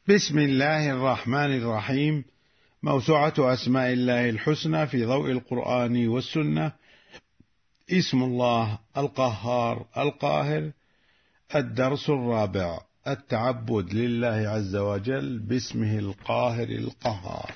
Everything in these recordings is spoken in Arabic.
بسم الله الرحمن الرحيم. موسوعة أسماء الله الحسنى في ضوء القرآن والسنة. اسم الله القهار القاهر. الدرس الرابع: التعبد لله عز وجل باسمه القاهر القهار.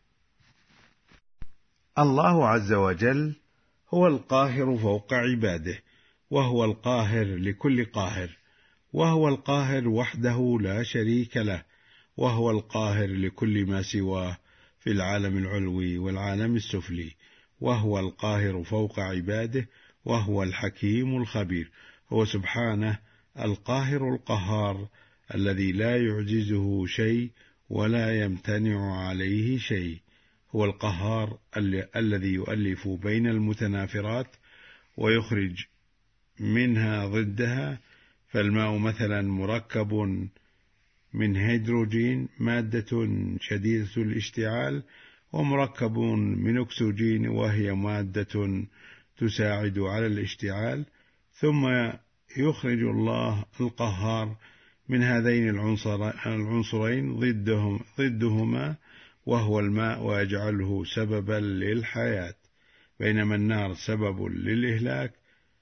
الله عز وجل هو القاهر فوق عباده، وهو القاهر لكل قاهر، وهو القاهر وحده لا شريك له، وهو القاهر لكل ما سواه في العالم العلوي والعالم السفلي، وهو القاهر فوق عباده، وهو الحكيم الخبير. هو سبحانه القاهر القهار الذي لا يعجزه شيء ولا يمتنع عليه شيء. هو القهار الذي يؤلف بين المتنافرات ويخرج منها ضدها. فالماء مثلا مركب من هيدروجين مادة شديدة الاشتعال، ومركب من أكسجين وهي مادة تساعد على الاشتعال، ثم يخرج الله القهار من هذين العنصرين ضدهما وهو الماء، ويجعله سببا للحياة، بينما النار سبب للإهلاك.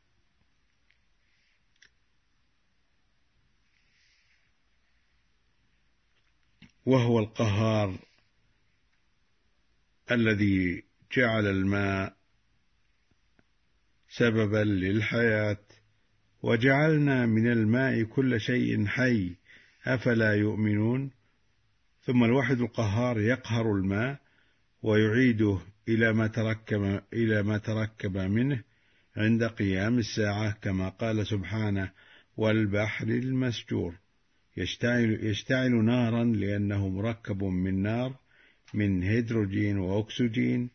وهو القهار الذي جعل الماء سببا للحياة. وجعلنا من الماء كل شيء حي أفلا يؤمنون. ثم الواحد القهار يقهر الماء ويعيده إلى ما تركب منه عند قيام الساعة، كما قال سبحانه: والبحر المسجور. يشتعل نارا لأنه مركب من نار من هيدروجين وأكسجين.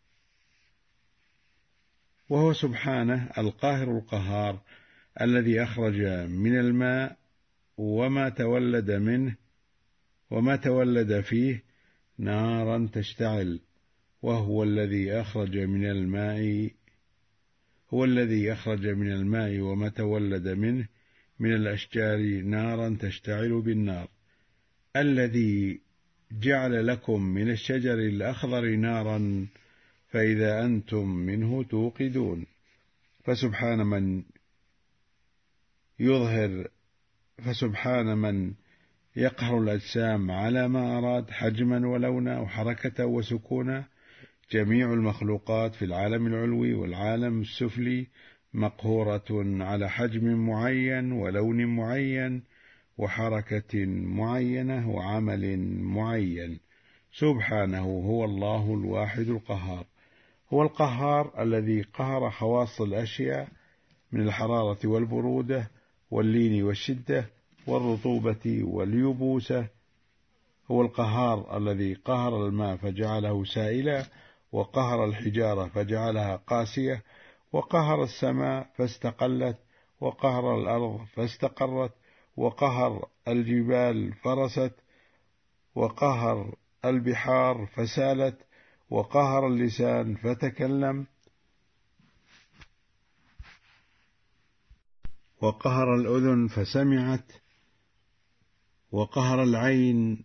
وهو سبحانه القاهر القهار الذي أخرج من الماء وما تولد منه وما تولد فيه نارا تشتعل، وهو الذي أخرج من الماء وما تولد منه من الأشجار نارا تشتعل بالنار، الذي جعل لكم من الشجر الأخضر نارا فإذا أنتم منه توقدون. فسبحان من يقهر الأجسام على ما أراد حجما ولونا وحركة وسكونا. جميع المخلوقات في العالم العلوي والعالم السفلي مقهورة على حجم معين ولون معين وحركة معينة وعمل معين. سبحانه هو الله الواحد القهار. هو القهار الذي قهر خواص الأشياء من الحرارة والبرودة واللين والشدة والرطوبة واليبوسة. هو القهار الذي قهر الماء فجعله سائلا، وقهر الحجارة فجعلها قاسية، وقهر السماء فاستقلت، وقهر الأرض فاستقرت، وقهر الجبال فرست، وقهر البحار فسالت، وقهر اللسان فتكلم، وقهر الأذن فسمعت، وقهر العين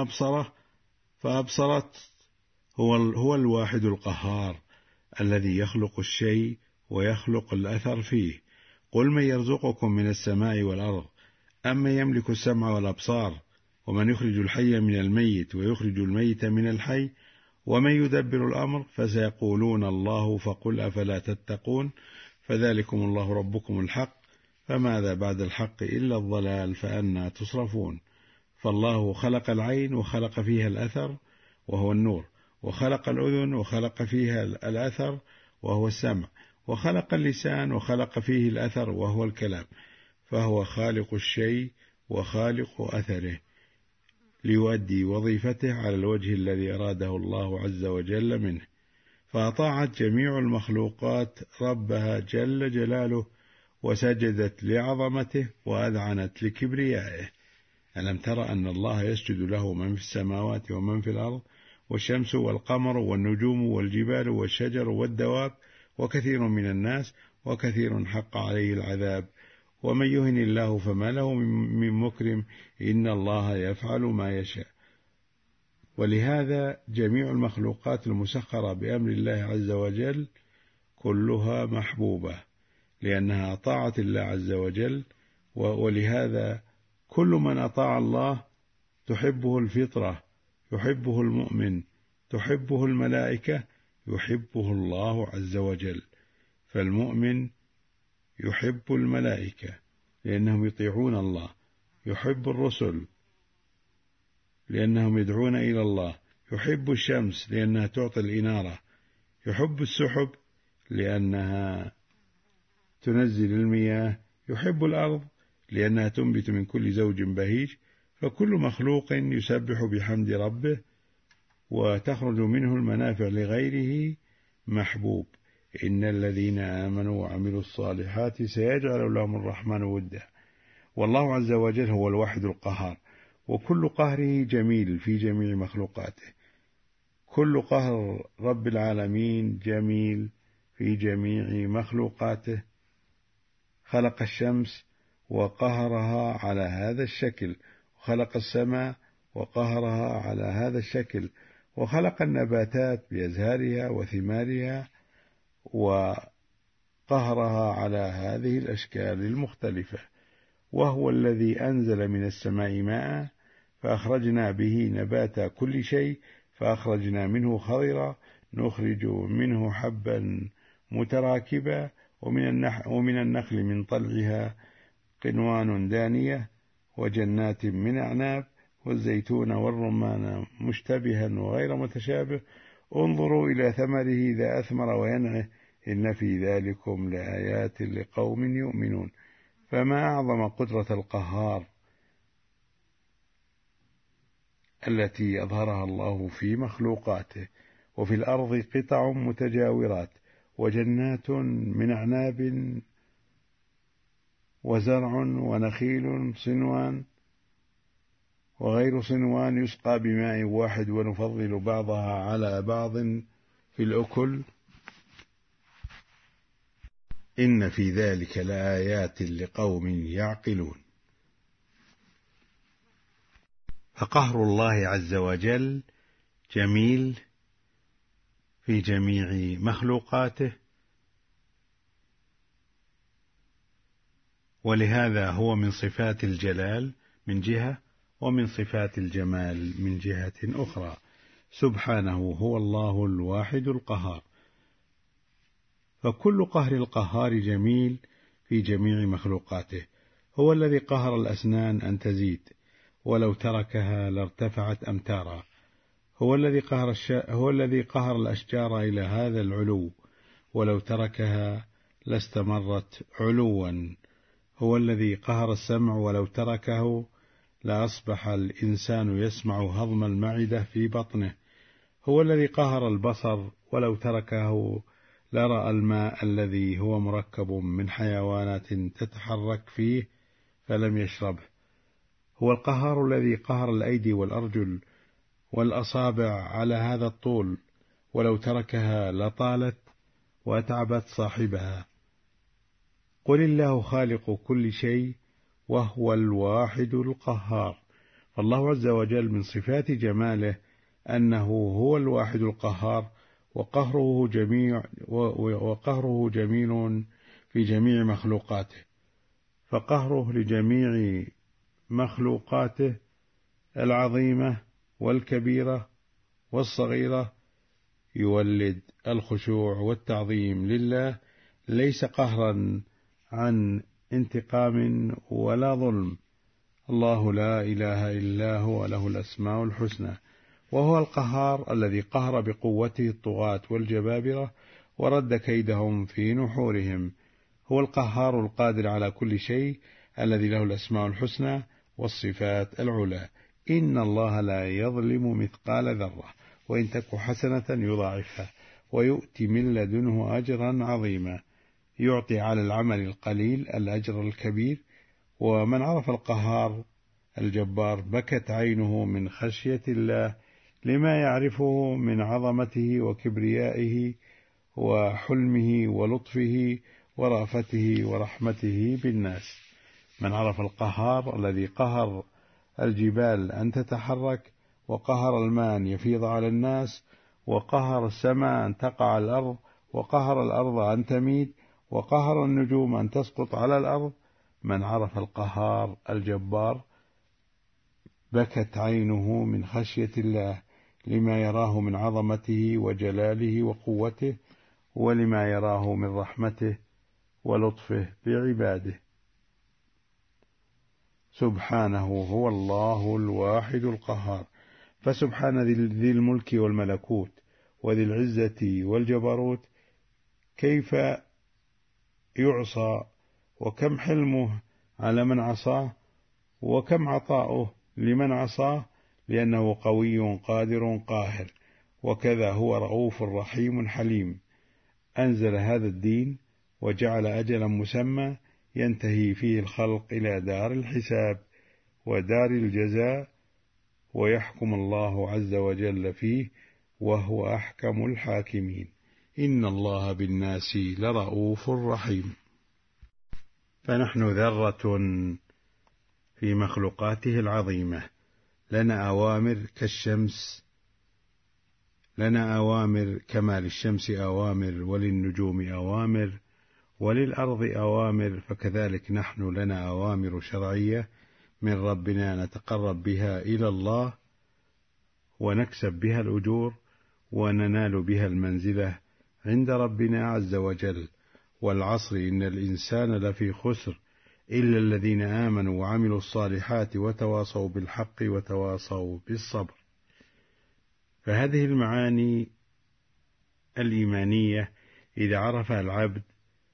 فأبصرت. هو الواحد القهار الذي يخلق الشيء ويخلق الأثر فيه. قل من يرزقكم من السماء والأرض، أما يملك السمع والأبصار، ومن يخرج الحي من الميت ويخرج الميت من الحي، ومن يدبر الأمر. فسيقولون الله، فقل أفلا تتقون. فذلكم الله ربكم الحق، فماذا بعد الحق إلا الضلال، فأنى تصرفون. فالله خلق العين وخلق فيها الأثر وهو النور، وخلق الأذن وخلق فيها الأثر وهو السمع، وخلق اللسان وخلق فيه الأثر وهو الكلام. فهو خالق الشيء وخالق أثره ليؤدي وظيفته على الوجه الذي أراده الله عز وجل منه. فأطاعت جميع المخلوقات ربها جل جلاله، وسجدت لعظمته وأذعنت لكبريائه. ألم تر أن الله يسجد له من في السماوات ومن في الأرض، والشمس والقمر والنجوم والجبال والشجر والدواب، وكثير من الناس، وكثير حق عليه العذاب، ومن يهن الله فما له من مكرم، إن الله يفعل ما يشاء. ولهذا جميع المخلوقات المسخرة بأمر الله عز وجل كلها محبوبة، لأنها طاعة الله عز وجل. ولهذا كل من أطاع الله تحبه الفطرة، يحبه المؤمن، تحبه الملائكة، يحبه الله عز وجل. فالمؤمن يحب الملائكة لأنهم يطيعون الله، يحب الرسل لأنهم يدعون إلى الله، يحب الشمس لأنها تعطي الإنارة، يحب السحب لأنها تنزل المياه، يحب الأرض لأنها تنبت من كل زوج بهيج. فكل مخلوق يسبح بحمد ربه وتخرج منه المنافع لغيره محبوب. إن الذين آمنوا وعملوا الصالحات سيجعل لهم الرحمن ودا. والله عز وجل هو الواحد القهار، وكل قهره جميل في جميع مخلوقاته. كل قهر رب العالمين جميل في جميع مخلوقاته. خلق الشمس وقهرها على هذا الشكل، وخلق السماء وقهرها على هذا الشكل، وخلق النباتات بأزهارها وثمارها وقهرها على هذه الأشكال المختلفة. وهو الذي أنزل من السماء ماء فأخرجنا به نبات كل شيء، فأخرجنا منه خضرا نخرج منه حبا متراكبا، ومن النخل من طلعها قنوان دانية، وجنات من أعناب، والزيتون والرمان مشتبها وغير متشابه، انظروا إلى ثمره إذا أثمر وينعه، إن في ذلكم لآيات لقوم يؤمنون. فما أعظم قدرة القهار التي أظهرها الله في مخلوقاته. وفي الأرض قطع متجاورات، وجنات من أعناب، وزرع ونخيل صنوان وغير صنوان يسقى بماء واحد، ونفضل بعضها على بعض في الأكل، إن في ذلك لآيات لقوم يعقلون. فقهر الله عز وجل جميل في جميع مخلوقاته، ولهذا هو من صفات الجلال من جهة، ومن صفات الجمال من جهة أخرى. سبحانه هو الله الواحد القهار. فكل قهر القهار جميل في جميع مخلوقاته. هو الذي قهر الأسنان أن تزيد، ولو تركها لارتفعت أمتارا. هو الذي قهر الأشجار إلى هذا العلو، ولو تركها لاستمرت علوا. هو الذي قهر السمع، ولو تركه لأصبح الإنسان يسمع هضم المعدة في بطنه. هو الذي قهر البصر، ولو تركه لرأى الماء الذي هو مركب من حيوانات تتحرك فيه فلم يشربه. هو القهار الذي قهر الأيدي والأرجل والأصابع على هذا الطول، ولو تركها لطالت وأتعبت صاحبها. قل الله خالق كل شيء وهو الواحد القهار. فالله عز وجل من صفات جماله أنه هو الواحد القهار، وقهره جميل في جميع مخلوقاته. فقهره لجميع مخلوقاته العظيمة والكبيرة والصغيرة يولد الخشوع والتعظيم لله، ليس قهرا عن انتقام ولا ظلم. الله لا إله إلا هو، له الأسماء الحسنى. وهو القهار الذي قهر بقوته الطغاة والجبابرة ورد كيدهم في نحورهم. هو القهار القادر على كل شيء الذي له الأسماء الحسنى والصفات العلى. إن الله لا يظلم مثقال ذرة، وإن تك حسنة يضاعفها ويؤتي من لدنه أجرا عظيما. يعطي على العمل القليل الأجر الكبير. ومن عرف القهار الجبار بكت عينه من خشية الله لما يعرفه من عظمته وكبريائه وحلمه ولطفه ورأفته ورحمته بالناس. من عرف القهار الذي قهر الجبال أن تتحرك، وقهر الماء أن يفيض على الناس، وقهر السماء أن تقع على الأرض، وقهر الأرض أن تميد، وقهر النجوم أن تسقط على الأرض، من عرف القهار الجبار بكت عينه من خشية الله لما يراه من عظمته وجلاله وقوته، ولما يراه من رحمته ولطفه بعباده. سبحانه هو الله الواحد القهار. فسبحان ذي الملك والملكوت وذي العزة والجبروت، كيف يعصى، وكم حلمه على من عصاه، وكم عطاؤه لمن عصاه، لأنه قوي قادر قاهر. وكذا هو رؤوف رحيم حليم، أنزل هذا الدين وجعل أجلا مسمى ينتهي فيه الخلق إلى دار الحساب ودار الجزاء، ويحكم الله عز وجل فيه، وهو أحكم الحاكمين. إن الله بالناس لرؤوف رحيم. فنحن ذرة في مخلوقاته العظيمة، لنا أوامر كالشمس، لنا أوامر كما للشمس أوامر، وللنجوم أوامر، وللأرض أوامر، فكذلك نحن لنا أوامر شرعية من ربنا نتقرب بها إلى الله، ونكسب بها الأجور، وننال بها المنزلة عند ربنا عز وجل. والعصر إن الإنسان لفي خسر إلا الذين آمنوا وعملوا الصالحات وتواصوا بالحق وتواصوا بالصبر. فهذه المعاني الإيمانية إذا عرفها العبد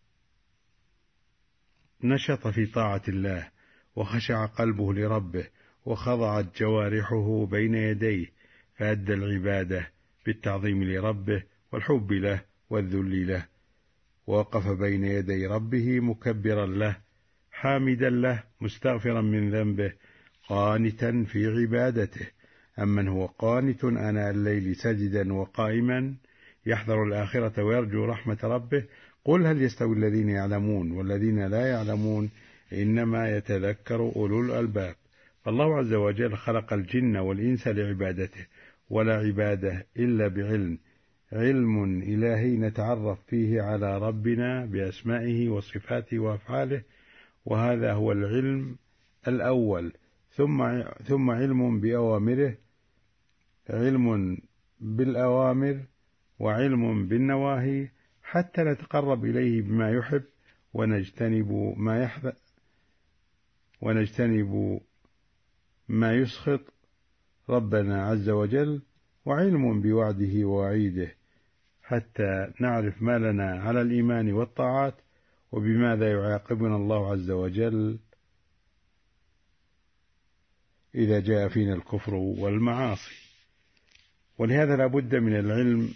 نشط في طاعة الله، وخشع قلبه لربه، وخضعت جوارحه بين يديه، فأدى العبادة بالتعظيم لربه والحب له والذل له، ووقف بين يدي ربه مكبرا له حامدا له مستغفرا من ذنبه قانتا في عبادته. أمن هو قانت آناء الليل ساجدا وقائما يحذر الآخرة ويرجو رحمة ربه، قل هل يستوي الذين يعلمون والذين لا يعلمون، إنما يتذكر أولو الألباب. فالله عز وجل خلق الجن والإنس لعبادته، ولا عبادة إلا بعلم، علم إلهي نتعرف فيه على ربنا بأسمائه وصفاته وأفعاله، وهذا هو العلم الأول. ثم علم بأوامره، علم بالأوامر، وعلم بالنواهي، حتى نتقرب إليه بما يحب ونجتنب ما يحذر ونجتنب ما يسخط ربنا عز وجل، وعلم بوعده ووعيده، حتى نعرف ما لنا على الإيمان والطاعات، وبماذا يعاقبنا الله عز وجل إذا جاء فينا الكفر والمعاصي. ولهذا لا بد من العلم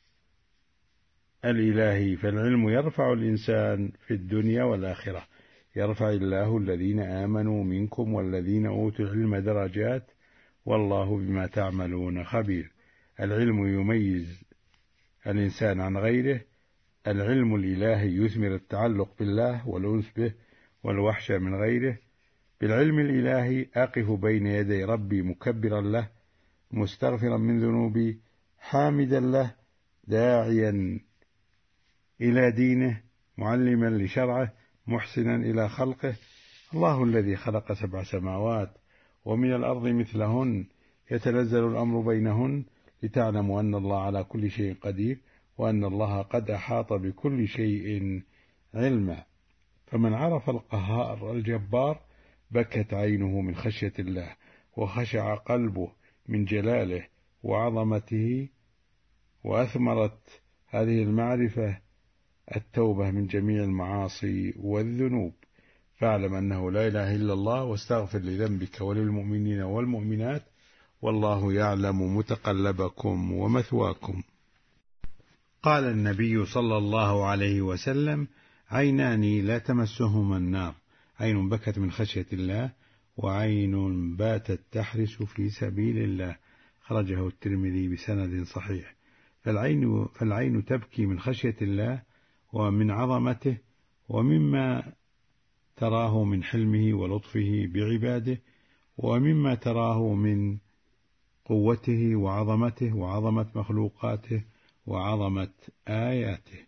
الإلهي، فالعلم يرفع الإنسان في الدنيا والآخرة. يرفع الله الذين آمنوا منكم والذين أوتوا العلم درجات، والله بما تعملون خبير. العلم يميز الإنسان عن غيره، العلم الإلهي يثمر التعلق بالله والأنس به والوحشة من غيره. بالعلم الإلهي أقف بين يدي ربي مكبرا له مستغفرا من ذنوبي حامدا له داعيا إلى دينه معلما لشرعه محسنا إلى خلقه. الله الذي خلق 7 سماوات ومن الأرض مثلهن يتنزل الأمر بينهن لتعلموا أن الله على كل شيء قدير، وأن الله قد أحاط بكل شيء علما. فمن عرف القهار الجبار بكت عينه من خشية الله، وخشع قلبه من جلاله وعظمته، وأثمرت هذه المعرفة التوبة من جميع المعاصي والذنوب. فاعلم أنه لا إله إلا الله، واستغفر لذنبك وللمؤمنين والمؤمنات، والله يعلم متقلبكم ومثواكم. قال النبي صلى الله عليه وسلم: عينان لا تمسهما النار، عين بكت من خشية الله، وعين باتت تحرس في سبيل الله. خرجه الترمذي بسند صحيح. فالعين تبكي من خشية الله ومن عظمته ومما تراه من حلمه ولطفه بعباده، ومما تراه من قوته وعظمته وعظمة مخلوقاته وعظمة آياته.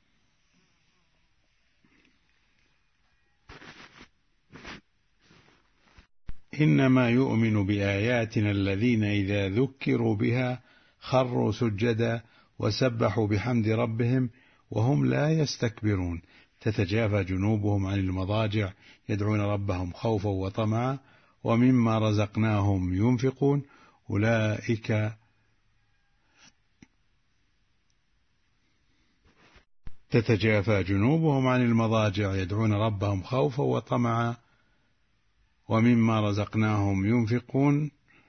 إنما يؤمن بآياتنا الذين إذا ذكروا بها خروا سجدا وسبحوا بحمد ربهم وهم لا يستكبرون، تتجافى جنوبهم عن المضاجع يدعون ربهم خوفا وطمعا ومما رزقناهم ينفقون، أولئك تتجافى جنوبهم عن المضاجع يدعون ربهم خوفا وطمعا ومما رزقناهم ينفقون،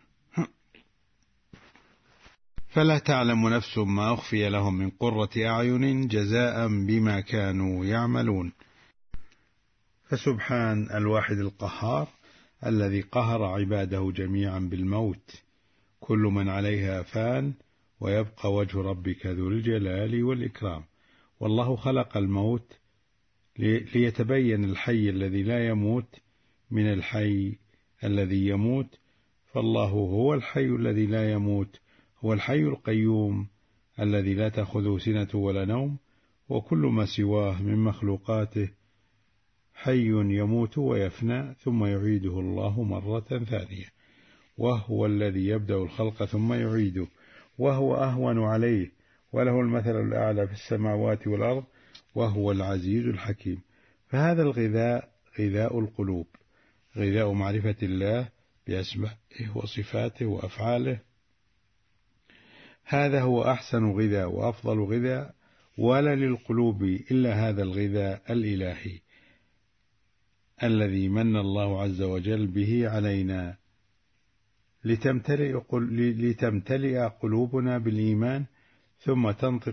فلا تعلم نفس ما أخفي لهم من قرة أعين جزاء بما كانوا يعملون. فسبحان الواحد القهار الذي قهر عباده جميعا بالموت، كل من عليها فان ويبقى وجه ربك ذو الجلال والإكرام. والله خلق الموت ليتبين الحي الذي لا يموت من الحي الذي يموت، فالله هو الحي الذي لا يموت، هو الحي القيوم الذي لا تأخذه سنة ولا نوم، وكل ما سواه من مخلوقاته حي يموت ويفنى ثم يعيده الله مرة ثانية، وهو الذي يبدأ الخلق ثم يعيده، وهو أهون عليه، وله المثل الأعلى في السماوات والأرض، وهو العزيز الحكيم. فهذا الغذاء غذاء القلوب، غذاء معرفة الله بأسمائه وصفاته وأفعاله، هذا هو أحسن غذاء وأفضل غذاء، ولا للقلوب إلا هذا الغذاء الإلهي الذي من الله عز وجل به علينا لتمتلئ قلوبنا بالإيمان، ثم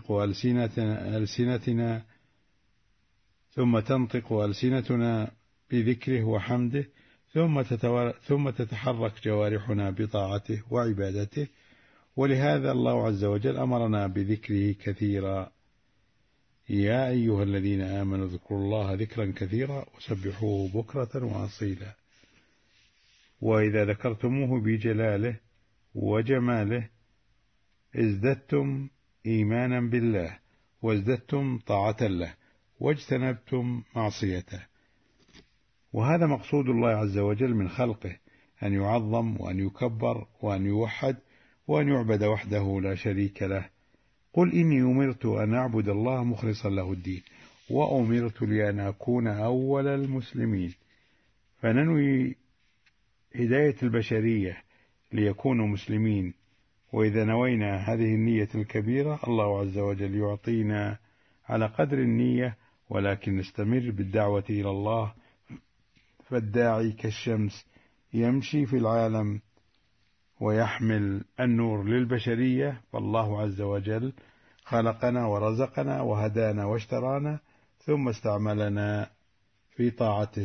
تنطق ألسنتنا بذكره وحمده، ثم تتحرك جوارحنا بطاعته وعبادته. ولهذا الله عز وجل أمرنا بذكره كثيرا: يا أيها الذين آمنوا اذكروا الله ذكرا كثيرا وسبحوه بكرة وأصيلا. وإذا ذكرتموه بجلاله وجماله ازددتم إيمانا بالله، وازددتم طاعة له، واجتنبتم معصيته. وهذا مقصود الله عز وجل من خلقه، أن يعظم وأن يكبر وأن يوحد وأن يعبد وحده لا شريك له. قل إني أمرت أن أعبد الله مخلصا له الدين، وأمرت لأن أكون أول المسلمين. فننوي هداية البشرية ليكونوا مسلمين، وإذا نوينا هذه النية الكبيرة الله عز وجل يعطينا على قدر النية، ولكن نستمر بالدعوة إلى الله، فالداعي كالشمس يمشي في العالم ويحمل النور للبشرية، فالله عز وجل خلقنا ورزقنا وهدانا واشترانا، ثم استعملنا في طاعته،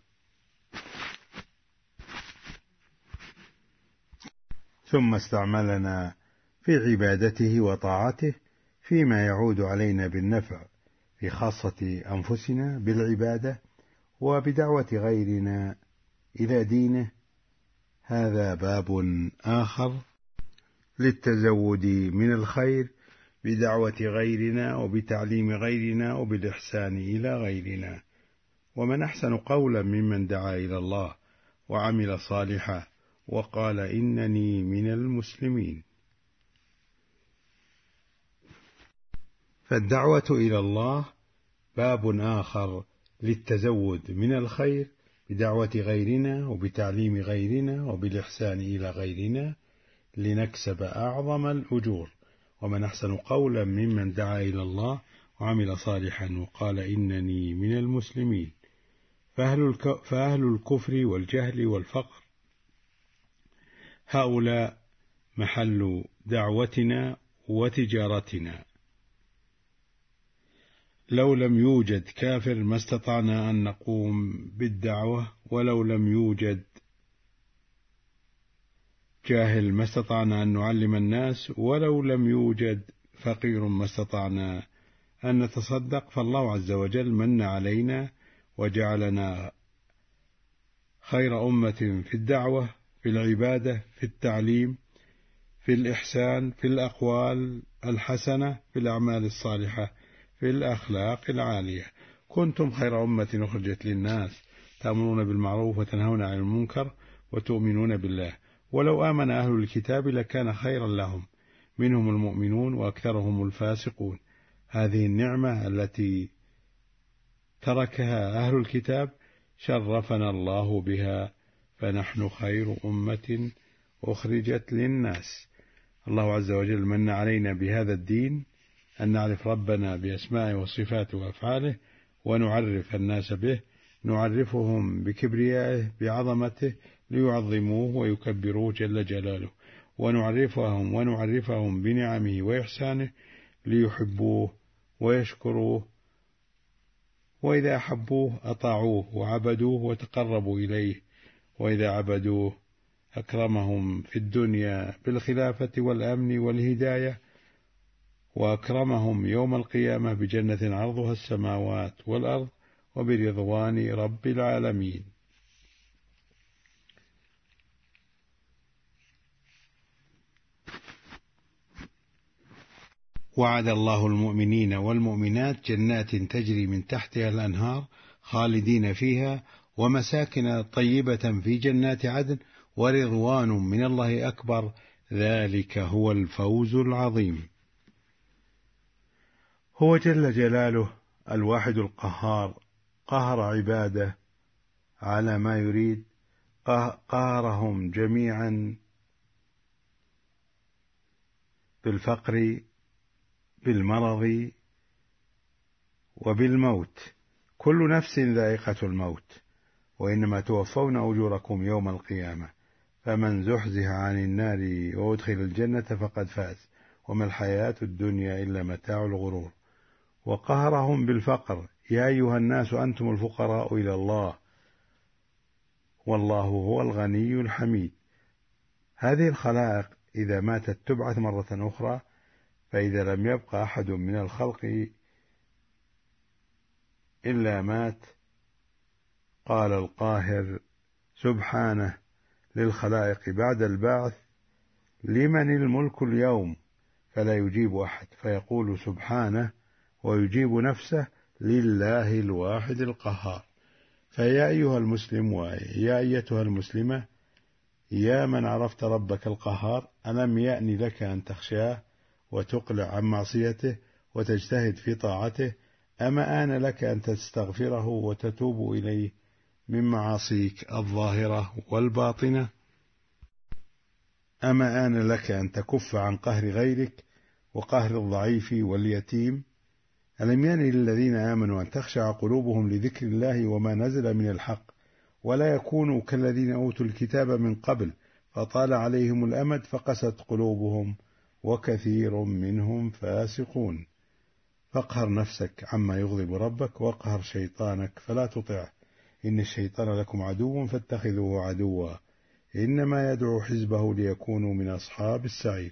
ثم استعملنا في عبادته وطاعته فيما يعود علينا بالنفع في خاصة أنفسنا بالعبادة وبدعوة غيرنا إلى دينه. هذا باب آخر للتزود من الخير بدعوة غيرنا وبتعليم غيرنا وبالإحسان إلى غيرنا. ومن أحسن قولا ممن دعا إلى الله وعمل صالحا وقال إنني من المسلمين. فالدعوة إلى الله باب آخر للتزود من الخير بدعوة غيرنا وبتعليم غيرنا وبالإحسان إلى غيرنا لنكسب أعظم الأجور. ومن أحسن قولا ممن دعا إلى الله وعمل صالحا وقال إنني من المسلمين. فأهل الكفر والجهل والفقر هؤلاء محل دعوتنا وتجارتنا. لو لم يوجد كافر ما استطعنا أن نقوم بالدعوة، ولو لم يوجد جاهل ما استطعنا أن نعلم الناس، ولو لم يوجد فقير ما استطعنا أن نتصدق. فالله عز وجل من علينا وجعلنا خير أمة في الدعوة، في العبادة، في التعليم، في الإحسان، في الأقوال الحسنة، في الأعمال الصالحة، في الأخلاق العالية. كنتم خير أمة أخرجت للناس تأمرون بالمعروف وتنهون عن المنكر وتؤمنون بالله. ولو آمن أهل الكتاب لكان خيرا لهم، منهم المؤمنون وأكثرهم الفاسقون. هذه النعمة التي تركها أهل الكتاب شرفنا الله بها، فنحن خير أمة أخرجت للناس. الله عز وجل من علينا بهذا الدين أن نعرف ربنا بأسمائه وصفاته وأفعاله، ونعرف الناس به، نعرفهم بكبريائه بعظمته ليعظموه ويكبروه جل جلاله، ونعرفهم بنعمه وإحسانه ليحبوه ويشكروه، وإذا أحبوه أطاعوه وعبدوه وتقربوا إليه، وإذا عبدوه أكرمهم في الدنيا بالخلافة والأمن والهداية، وأكرمهم يوم القيامة بجنة عرضها السماوات والأرض وبرضوان رب العالمين. وعد الله المؤمنين والمؤمنات جنات تجري من تحتها الأنهار خالدين فيها، ومساكن طيبة في جنات عدن، ورضوان من الله أكبر، ذلك هو الفوز العظيم. هو جل جلاله الواحد القهار، قهر عباده على ما يريد، قهرهم جميعا بالفقر، بالمرض، وبالموت. كل نفس ذائقة الموت، وإنما توفون أجوركم يوم القيامة، فمن زحزح عن النار وأدخل الجنة فقد فاز، وما الحياة الدنيا إلا متاع الغرور. وقهرهم بالفقر: يا أيها الناس أنتم الفقراء إلى الله والله هو الغني الحميد. هذه الخلائق إذا ماتت تبعث مرة أخرى، فإذا لم يبق أحد من الخلق إلا مات، قال القاهر سبحانه للخلائق بعد البعث: لمن الملك اليوم؟ فلا يجيب أحد، فيقول سبحانه ويجيب نفسه: لله الواحد القهار. فيا أيها المسلم ويا أيتها المسلمة، يا من عرفت ربك القهار، ألم يأن لك أن تخشاه وتقلع عن معصيته وتجتهد في طاعته؟ أما آن لك أن تستغفره وتتوب إليه من معاصيك الظاهرة والباطنة؟ أما آن لك أن تكف عن قهر غيرك وقهر الضعيف واليتيم؟ ألم يأن للذين آمنوا أن تخشع قلوبهم لذكر الله وما نزل من الحق، ولا يكونوا كالذين أوتوا الكتاب من قبل فطال عليهم الأمد فقست قلوبهم وكثير منهم فاسقون. فاقهر نفسك عما يغضب ربك، واقهر شيطانك فلا تطعه، إن الشيطان لكم عدو فاتخذوه عدوا، إنما يدعو حزبه ليكونوا من أصحاب السعير.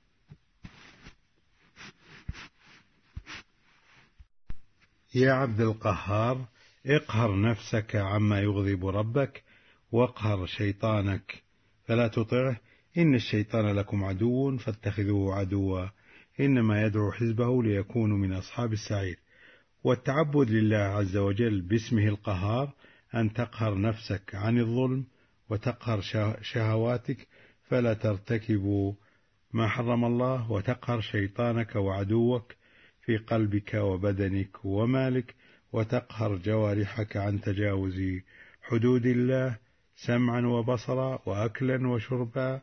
يا عبد القهار، اقهر نفسك عما يغضب ربك، واقهر شيطانك فلا تطعه، إن الشيطان لكم عدو فاتخذوه عدوا، إنما يدعو حزبه ليكونوا من أصحاب السعير. والتعبد لله عز وجل باسمه القهار أن تقهر نفسك عن الظلم، وتقهر شهواتك فلا ترتكب ما حرم الله، وتقهر شيطانك وعدوك في قلبك وبدنك ومالك، وتقهر جوارحك عن تجاوز حدود الله سمعا وبصرا وأكلا وشربا.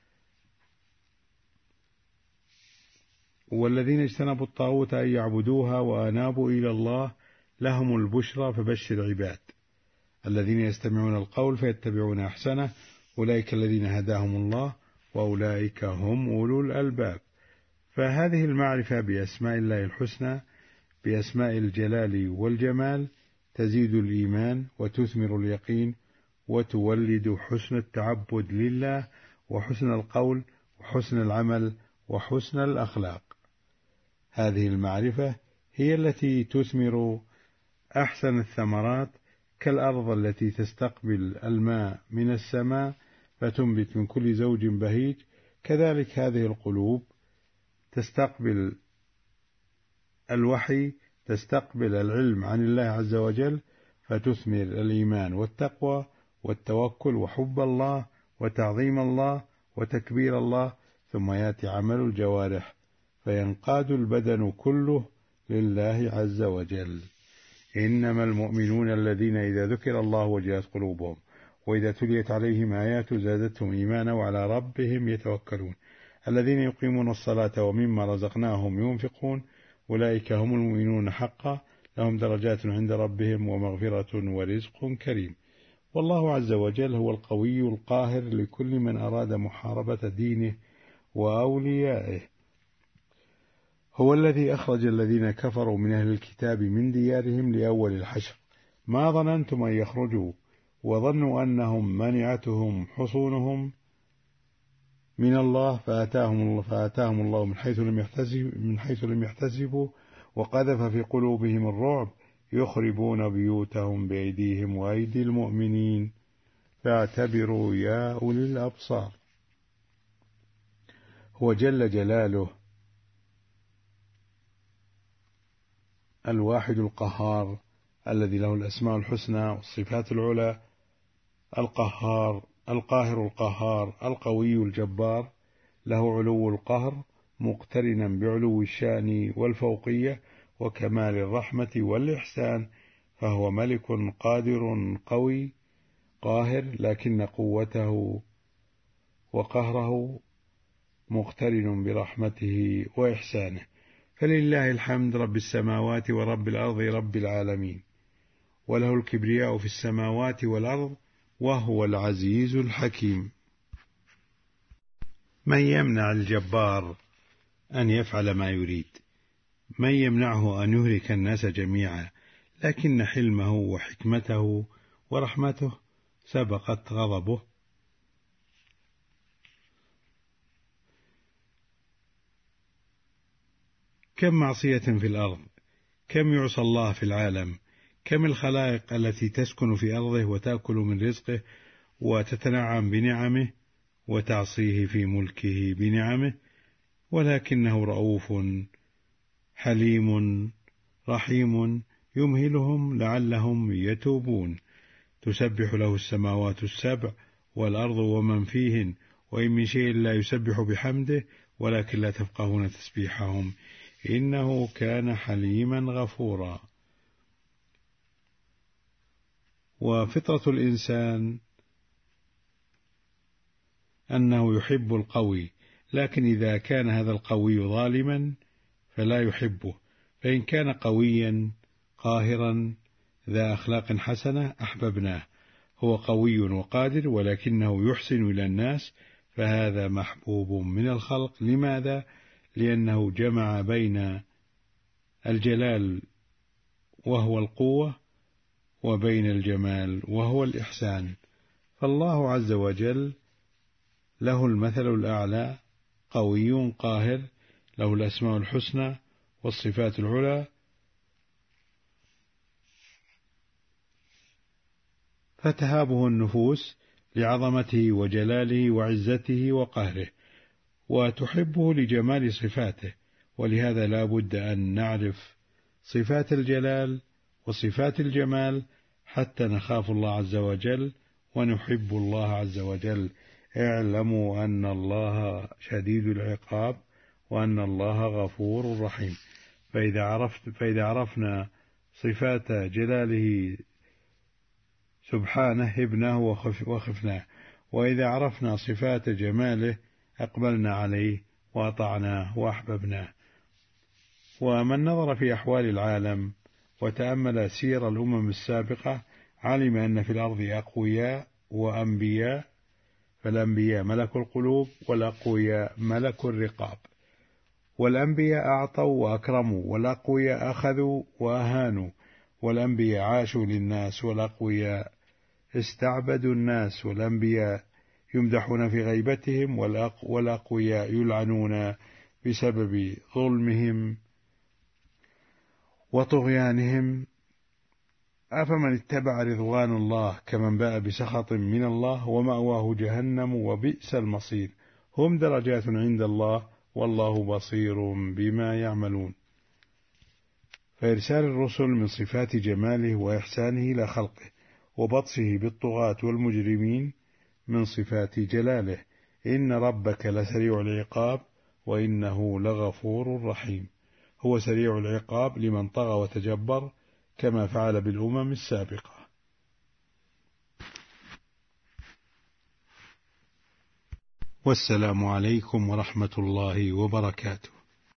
والذين اجتنبوا الطاغوت أن يعبدوها وأنابوا إلى الله لهم البشرى فبشر عباد. الذين يستمعون القول فيتبعون أحسنه، أولئك الذين هداهم الله وأولئك هم أولو الألباب. فهذه المعرفة بأسماء الله الحسنى، بأسماء الجلال والجمال، تزيد الإيمان وتثمر اليقين، وتولد حسن التعبد لله، وحسن القول، وحسن العمل، وحسن الأخلاق. هذه المعرفة هي التي تثمر أحسن الثمرات كالأرض التي تستقبل الماء من السماء فتنبت من كل زوج بهيج، كذلك هذه القلوب تستقبل الوحي، تستقبل العلم عن الله عز وجل، فتثمر الإيمان والتقوى والتوكل وحب الله وتعظيم الله وتكبير الله، ثم يأتي عمل الجوارح فينقاد البدن كله لله عز وجل. إنما المؤمنون الذين إذا ذكر الله وجلت قلوبهم وإذا تليت عليهم آيات زادتهم إيمانا وعلى ربهم يتوكلون الذين يقيمون الصلاة ومما رزقناهم ينفقون أولئك هم المؤمنون حقا لهم درجات عند ربهم ومغفرة ورزق كريم. والله عز وجل هو القوي القاهر لكل من أراد محاربة دينه وأوليائه. هو الذي أخرج الذين كفروا من أهل الكتاب من ديارهم لأول الحشر ما ظننتم أن يخرجوا وظنوا أنهم منعتهم حصونهم من الله فآتاهم الله من حيث لم يحتسبوا وقذف في قلوبهم الرعب يخربون بيوتهم بأيديهم وأيدي المؤمنين فاعتبروا يا أولي الأبصار. هو جل جلاله الواحد القهار الذي له الأسماء الحسنى والصفات العلى، القاهر القهار القوي الجبار، له علو القهر مقترنا بعلو الشأن والفوقية وكمال الرحمة والإحسان، فهو ملك قادر قوي قاهر، لكن قوته وقهره مقترن برحمته وإحسانه. فلله الحمد رب السماوات ورب الأرض رب العالمين، وله الكبرياء في السماوات والأرض وهو العزيز الحكيم. من يمنع الجبار أن يفعل ما يريد؟ من يمنعه أن يهلك الناس جميعا؟ لكن حلمه وحكمته ورحمته سبقت غضبه. كم معصية في الأرض، كم يعصى الله في العالم، كم الخلائق التي تسكن في أرضه وتأكل من رزقه وتتنعم بنعمه وتعصيه في ملكه بنعمه، ولكنه رؤوف حليم رحيم يمهلهم لعلهم يتوبون. تسبح له السماوات السبع والأرض ومن فيهن وإن من شيء لا يسبح بحمده ولكن لا تفقهون تسبيحهم إنه كان حليما غفورا. وفطرة الإنسان أنه يحب القوي، لكن إذا كان هذا القوي ظالما فلا يحبه، فإن كان قويا قاهرا ذا أخلاق حسنة أحببناه. هو قوي وقادر ولكنه يحسن إلى الناس، فهذا محبوب من الخلق. لماذا؟ لأنه جمع بين الجلال وهو القوة وبين الجمال وهو الإحسان. فالله عز وجل له المثل الأعلى، قوي قاهر، له الأسماء الحسنى والصفات العلى، فتهابه النفوس لعظمته وجلاله وعزته وقهره، وتحبه لجمال صفاته. ولهذا لا بد أن نعرف صفات الجلال وصفات الجمال حتى نخاف الله عز وجل ونحب الله عز وجل. اعلموا أن الله شديد العقاب وأن الله غفور رحيم. فإذا عرفنا صفات جلاله سبحانه هبناه وخفناه، وإذا عرفنا صفات جماله أقبلنا عليه وأطعناه وأحببناه. ومن نظر في أحوال العالم وتأمل سير الأمم السابقة علم أن في الأرض أقوياء وأنبياء، فالأنبياء ملك القلوب والأقوياء ملك الرقاب. والأنبياء أعطوا وأكرموا، والأقوياء أخذوا وأهانوا. والأنبياء عاشوا للناس والأقوياء استعبدوا الناس. والأنبياء يمدحون في غيبتهم والأقوياء يلعنون بسبب ظلمهم وطغيانهم. أفمن اتبع رضوان الله كمن باء بسخط من الله ومأواه جهنم وبئس المصير، هم درجات عند الله والله بصير بما يعملون. فإرسال الرسل من صفات جماله وإحسانه إلى خلقه، وبطشه بالطغاة والمجرمين من صفات جلاله. إن ربك لسريع العقاب وإنه لغفور رحيم. هو سريع العقاب لمن طغى وتجبر كما فعل بالأمم السابقة. والسلام عليكم ورحمة الله وبركاته.